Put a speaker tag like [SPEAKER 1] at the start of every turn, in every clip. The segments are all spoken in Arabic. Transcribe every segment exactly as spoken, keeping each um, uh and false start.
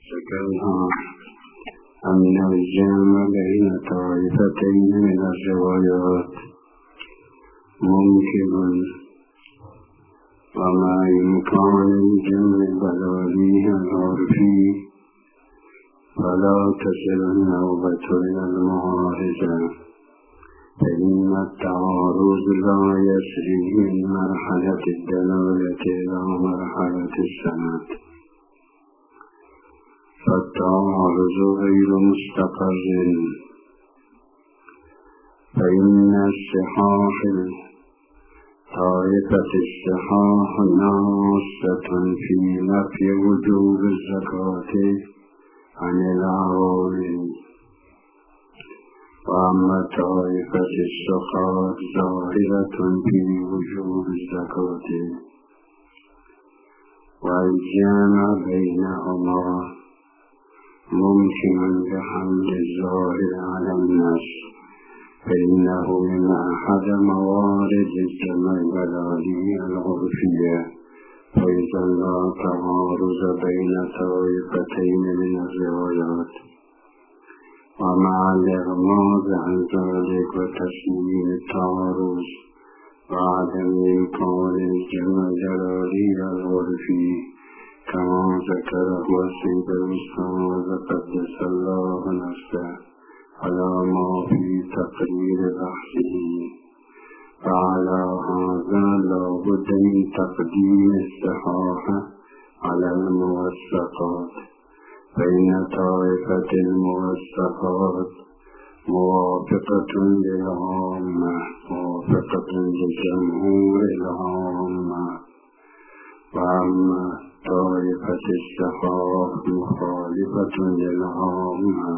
[SPEAKER 1] ذكرنا أن الجمع بين طائفتين من الروايات ممكن، وما يمكن الجمع بلاليه العرفي فلا تصل النوبة إلى المعارضة، فإن التعارض لا يسري من مرحلة الدلالة إلى مرحلة السند، فالتعارض غير مستقر، فإن الصحاح طائفة الصحاح ناصة في نفي وجوب الزكاة عن العوام، وأما طائفة السخط ظاهرة في وجوب الزكاة، والجمع بينهما ممكن بحمل الظاهر على النص، فإنه من أحد موارد الجمع البلاغي العرفية، فإذا لا تعارض بين طائفتين من الروايات، ومع الإغماض عن ذلك وتسليم التعارض وعدم إمكان الجمع البلاغي العرفي كما ذكره السيد الأستاذ قدس الله نفسه على ما في تقرير بحثه، فعلى هذا لا بد من تقديم الصحاح على الموثقات، فإن طائفة الموثقات موافقة للعامة موافقة لجمهور العامة، وأما طائفة الصحاح مخالفة للعامة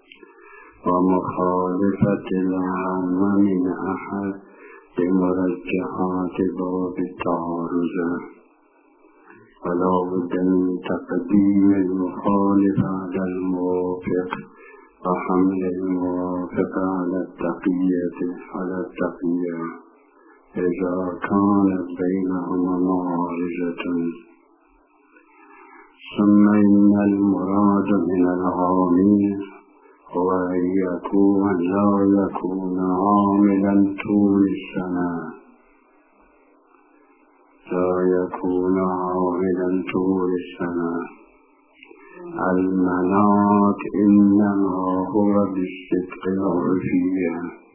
[SPEAKER 1] ومخالفة العامة من أحد مرجحات باب التعارض، ولا بد من تقديم المخالف على الموافق وحمل الموافق على التقية على التقية إذا كانت بينهما معارضة. ثم إن المراد من العامل هو أن يكون لا يكون عاملا طول السنة لا يكون عاملا طول السنة. المناط إنما هو بالصدق العرفية،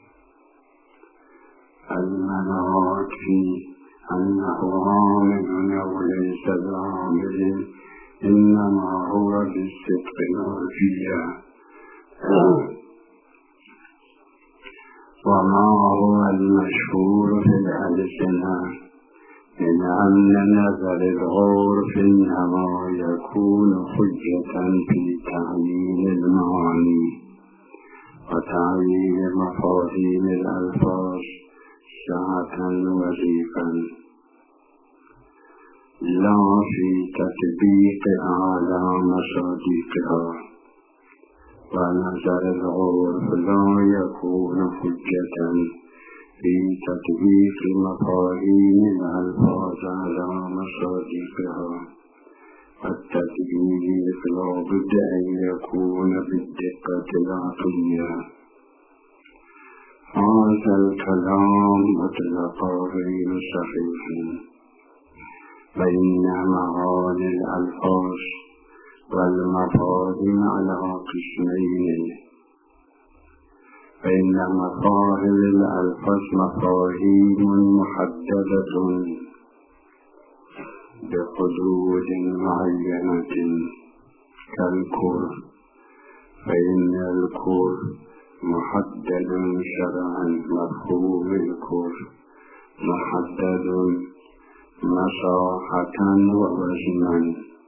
[SPEAKER 1] المناط في أنه عامل وليس بعامل إنما هو بالصدق العرفية. وما هو المشهور في الألسنة من أن نظر العرف إنما يكون حجة في تعيين المعاني وتعيين مفاهيم الألفاظ سعة وضيقا، لا في تطبيق أعلى مصادقها. ونظر العرف لا يكون حجة في تطبيق مفاهيم الألفاظ على مصادقها، والتطبيق لا بد أن يكون بالدقة العقلية. هذا الكلام مطلقا غير صحيح، فإن معاني الألفاظ والمفاهيم على قسمين، فإن مفاهيم الألفاظ مفاهيم محددة بحدود معينة كالكره، فإن الكره محدد شرعا، مفهوم الكره محدد مساحة ووزنا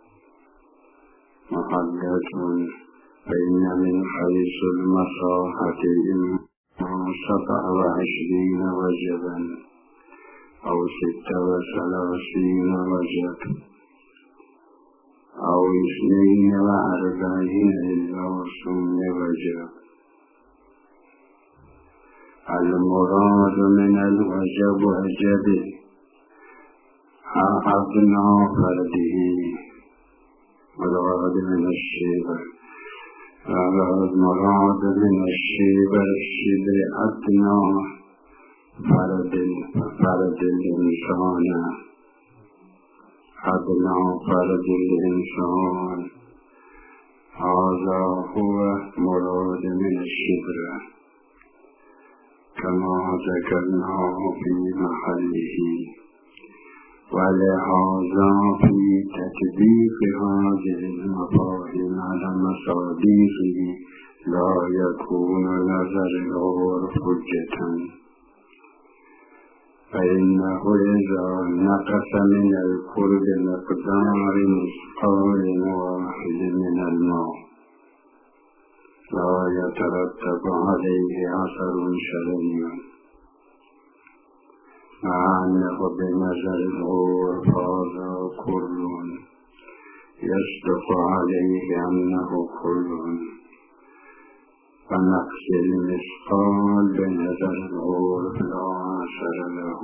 [SPEAKER 1] محدد، فإن من حيث المساحة إما سبع وعشرين وجبا أو ستة وثلاثين وجب أو اثنين وأربعين إلا ثم وجب. المراد من الوجب وجب أدنى فرده مراد من الشبر مراد من الشبر الشبر أدنى فرد فرد الإنسان أدنى فرد الإنسان هذا هو مراد من الشبر كما ذكرناه في محله. ولهذا في تطبيق هذه المفاهيم على مصادره لا يكون نظر العرف حجة، فإنه إذا نقص من القرب مقدار مثقال واحد من الماء لا يترتب عليه أثر شرعي، مع أنه بنظر العرف هذا كل يصدق عليه أنه كل، فنقص المثقال بنظر العرف لا أثر له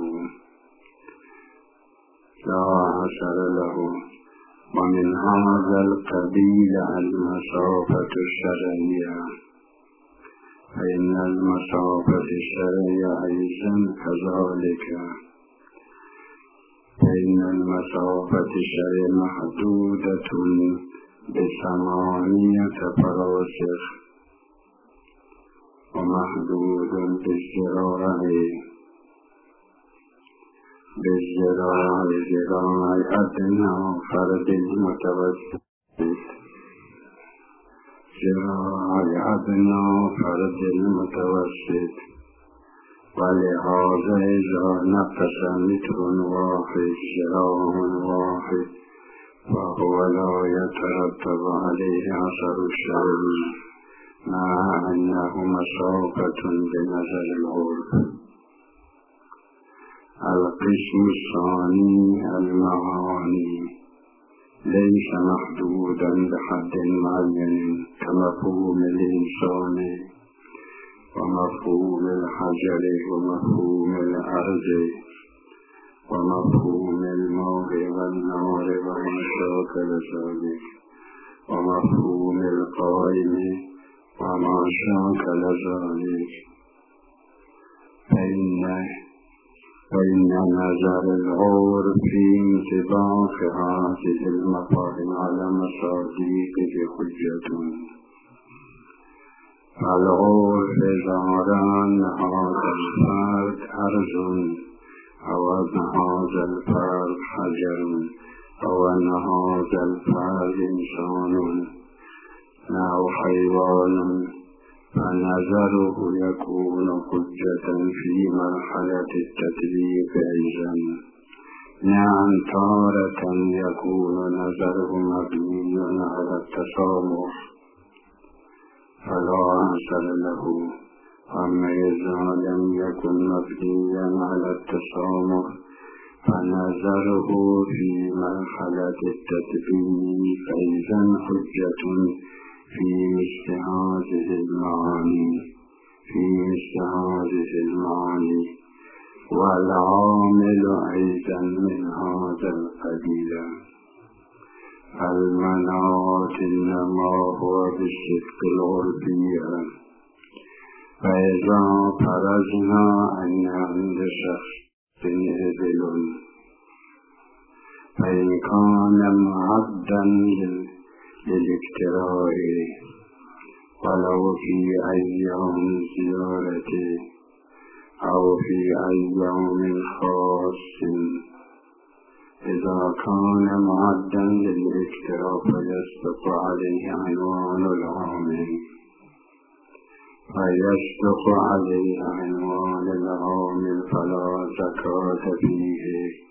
[SPEAKER 1] لا أثر له ومن هذا القبيل المسافة الشرعية، فإن المسافة الشرعية أيضا كذلك، فإن المسافة الشرعية محدودة بثمانية فراسخ ومحدود بالذراع بالذراع ذراع أدنى فرد المتوسط ذراع أدنى فرد المتوسط. ولهذا إذا نقص متر واحد ذراع واحد فهو لا يترتب عليه أثر الشرعي، مع أنه مسافة بنظر العرف. القسم الثاني المعاني ليس محدودا بحد معين كمفهوم الإنسان ومفهوم الحجر ومفهوم الأرض ومفهوم الماء والنار وما شاكل ذلك ومفهوم القائم وما شاكل ذلك. فإن فإن نظر العرف في انطباق هذه المفاهيم على مصادقه حجة. فالعرف ظاهر أن هذا الفرد أرض أو أن هذا الفرد حجر أو أن هذا الفرد إنسان أو حيوان، فنظره يكون حجة في مرحلة التطبيق أيضا. نعم تارة يكون نظره مبنيا على التسامح فلا أثر له، أما إذا لم يكن مبنيا على التسامح فنظره في مرحلة التطبيق أيضا حجة في مثل هذه المعاني في مثل هذه المعاني. والعامل أيضا من هذا القبيل. المناط إنما هو بالصدق العرفية، فإذا فرضنا أن عند شخص إبل فإن كان معدا للاقتراء ولو في أيام زيارته أو في أيام خاص، إذا كان معدا للاقتراء فيصدق عليه عنوان العامل فيصدق عليه عنوان العامل فلا زكاة فيه.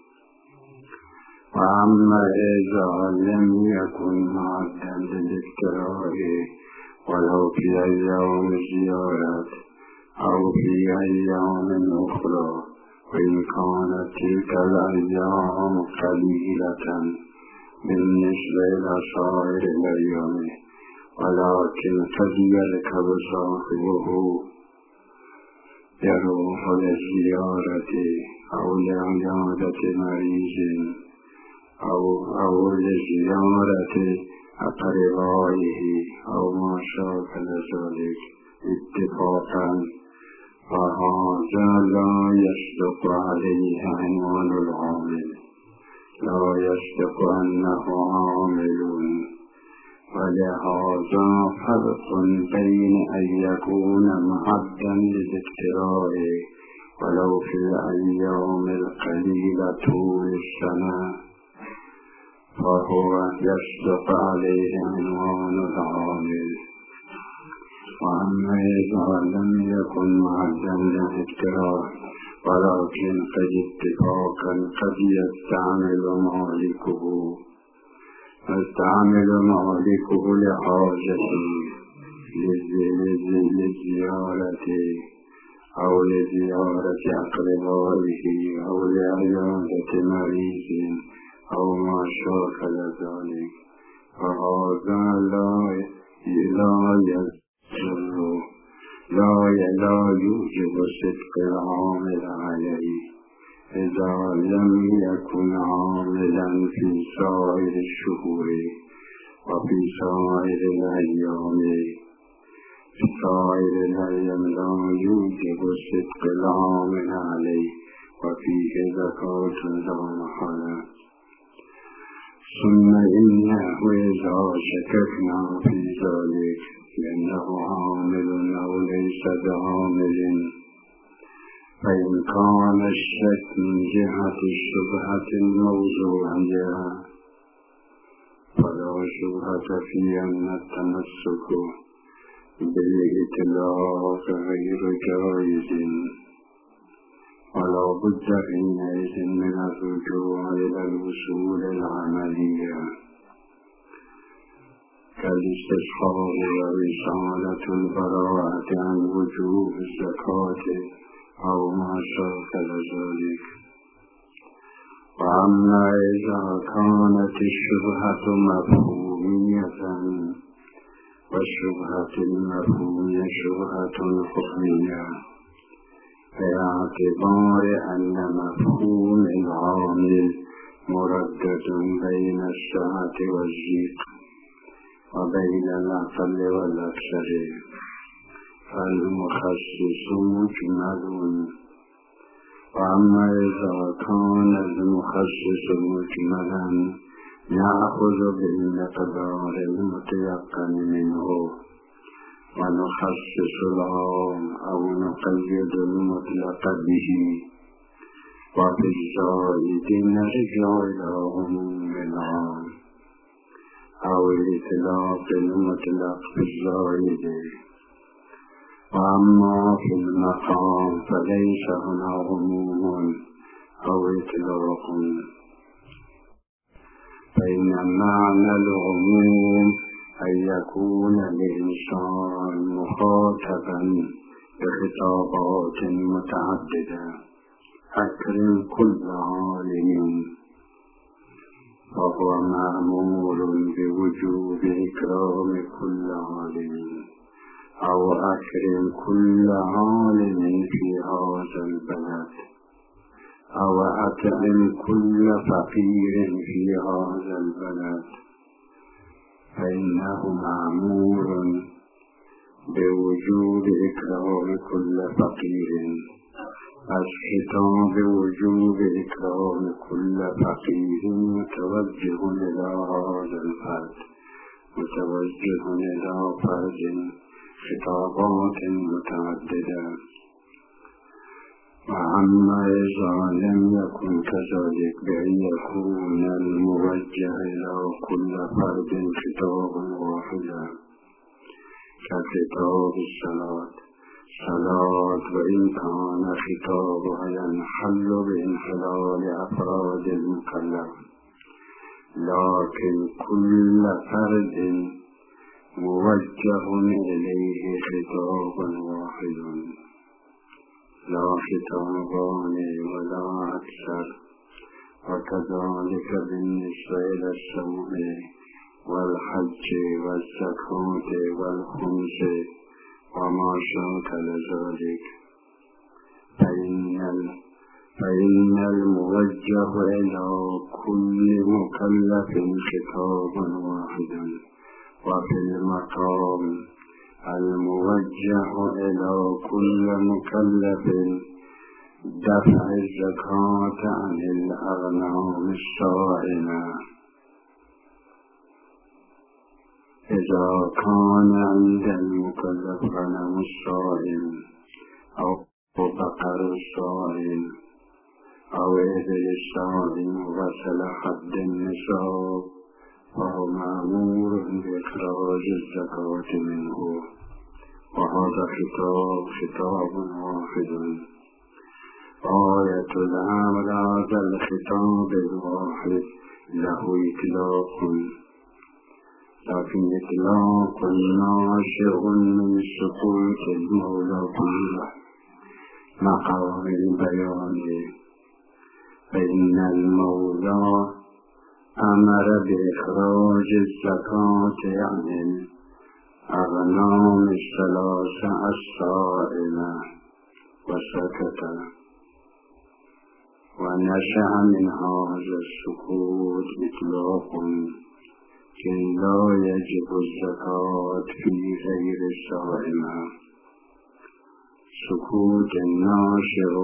[SPEAKER 1] وأما إذا لم يكن معدا للاقتراء ولو في أيام زيارة أو في أيام أخرى، وإن كانت تلك الأيام قليلة بالنسبة إلى سائر الأيام، ولكن قد يركب صاحبه يروح للزيارة أو لعيادة مريض أو أو لزيارة أقربائه أو ما شاكل ذلك اتفاقا، فهذا لا يصدق عليه عنوان العامل، لا يصدق أنه عامل. ولهذا فرق بين أن يكون معدا للاقتراء ولو في الأيام القليلة طول السنة، فهو يصدق عليه عنوان العامل. وأما إذا لم يكن معدا للاقتراء ولكن قد اتفاقا قد يستعمل مالكه يستعمل مالكه لحاجته للزيارة أو لزيارة أقربائه أو لعيادة مريض أو ما شاكل ذلك، فهذا لا لا يسر لا لا يوجب صدق العامل عليه إذا لم يكن عاملا في سائر الشهور وفي سائر الأيام. في سائر الأيام لا يوجب صدق العامل عليه وفيه زكاة لا محالة. ثم إنه إذا شككنا في ذلك لأنه عامل أو ليس بعامل، فإن كان الشك من جهة الشبهة الموضوعية فلا شبهة في أن التمسك بالإطلاق غير جائز، ولا بد حينئذ من الرجوع إلى الوصول العملية كالاستصحاب ورسالة البراءة عن وجوب الزكاة أو ما شاكل ذلك. وأما إذا كانت الشبهة مفهومية، والشبهة المفهومية شبهة حكمية باعتبار أن مفهوم العامل مردد بين السعة والضيق وبين الأقل والأكثر، فالمخصص مجمل. وأما إذا كان المخصص مجملا نأخذ بالمقدار المتيقن منه ونخصص العام أو نقيد المطلق به، وفي الزائد نرجع إلى عموم العام أو الإطلاق المطلق في الزائد. وأما في المقام فليس هنا عموم أو إطلاق، فإن معنى العموم أن يكون الإنسان مخاطبا بخطابات متعددة أكرم كل عالم، فهو مأمور بوجوب إكرام كل عالم، أو أكرم كل عالم في هذا البلد، أو أكرم كل فقير في هذا البلد، فإنه مأمور بوجوب إكرام كل فقير. الخطاب بوجوب إكرام كل فقير متوجه إلى هذا الفرد، متوجه إلى فرد خطابات متعددة. وأما إذا لم يكن كذلك بأن يكون الموجه إلى كل فرد خطاب واحدا كخطاب الصلاة صلاة، وإن كان خطابها ينحل بانحلال أفراد المكلف، لكن كل فرد موجه إليه خطاب واحد لا خطابان ولا أكثر. وكذلك بالنسبة إلى الصوم والحج والزكاة والخمس وما شاكل ذلك، فإن فإن الموجه إلى كل مكلف خطاب واحد، وفي المقام الموجه إلى كل مكلف دفع الزكاة عن الأغنام الصائمة إذا كان عند المكلف غنم الصائم أو بقر الصائم أو إبل الصائم غسل حد النصاب، فهو مأمور بإخراج الزكاة منه. وهذا خطاب خطاب واحد. آية الأمر هذا الخطاب الواحد له إطلاق، لكن إطلاق ناشئ من سكوت المولى كله مقام البيان. فإن المولى أمر بإخراج الزكاة عن الأغنام الثلاثة الصائمة وسكت، ونشأ من هذا السكوت إطلاق إن لا يجب الزكاة في غير الصائمة. سكوت الناشئ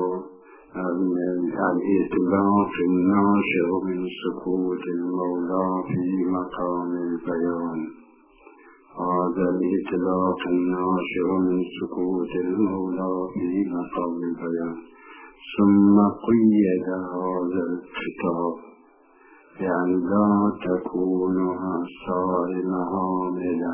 [SPEAKER 1] الإطلاق الناشئ من سكوت المولى في مقام البيان. هذا الإطلاق الناشئ من سكوت المولى في مقام البيان. ثم قيد هذا الخطاب بأن لا تكون الصائم حاملا.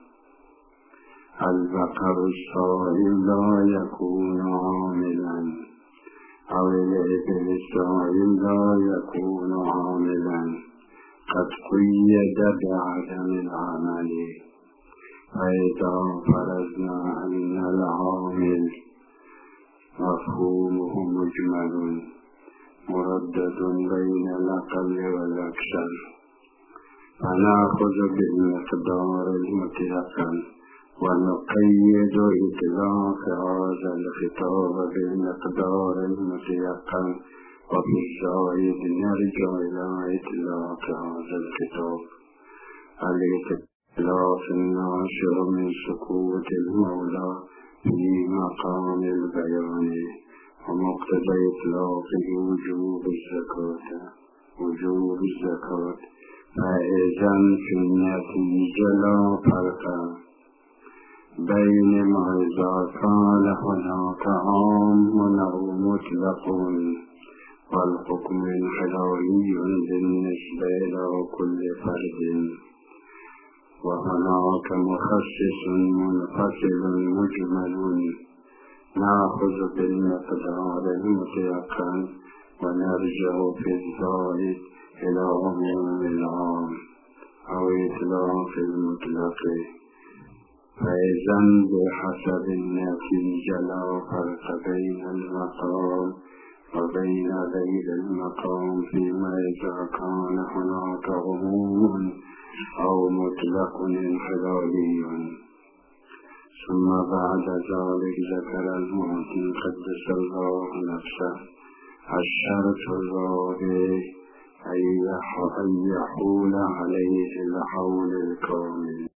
[SPEAKER 1] البقر الصائم لا يكون حاملا، أو الإبل الصائم لا يكون حاملا. قد قيد بعدم العمل. فإذا فرضنا أن العامل مفهومه مجمل مردد بين الأقل والأكثر، فنأخذ بالمقدار المتيقن ونقيد إطلاق هذا الخطاب بالمقدار المتيقن، وفي الزائد نرجع إلى إطلاق هذا الخطاب. الإطلاق الناشئ من سكوت المولى في مقام البيان، ومقتضى إطلاقه وجوب الزكاة وجوب الزكاة. فإذا في النتيجة لا فرق بين ما إذا كان هناك عام أو مطلق، والحكم انحلالي بالنسبة إلى كل فرد، وهناك مخصص منفصل مجمل. نأخذ بالمقدار المتيقن ونرجع في الزائد إلى عموم العام أو إطلاق المطلق. فإذا بحسب النتيجة لا فرق بين المقام وبين غير المقام فيما إذا كان هناك عموم أو مطلق انحلالي. ثم بعد ذلك ذكر المعطي قدس الله نفسه الشرط الرابع أن يحول عليه الحول الكامل.